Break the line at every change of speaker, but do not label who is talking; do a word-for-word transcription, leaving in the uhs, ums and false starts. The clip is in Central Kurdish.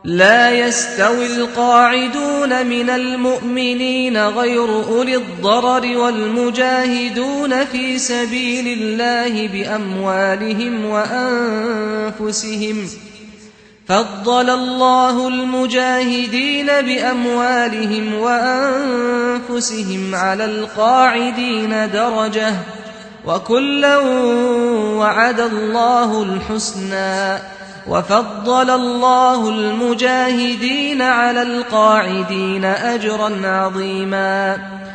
لا يستوي القاعدون من المؤمنين غير أولي الضرر والمجاهدون في سبيل الله بأموالهم وأنفسهم فضل الله المجاهدين بأموالهم وأنفسهم على القاعدين درجة وكلا وعد الله الحسنى وفضل الله المجاهدين على القاعدين أجرا عظيما